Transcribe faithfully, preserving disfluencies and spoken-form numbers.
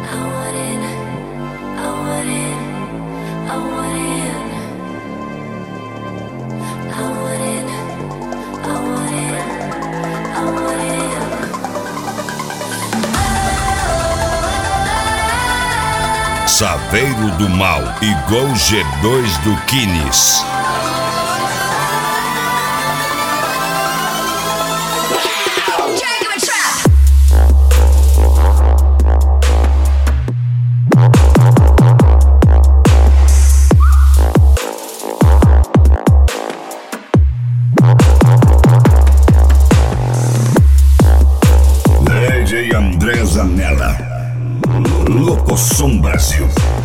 Saveiro do Mal e Gol G dois do Kines. D J André Zanella, Locosom Brasil.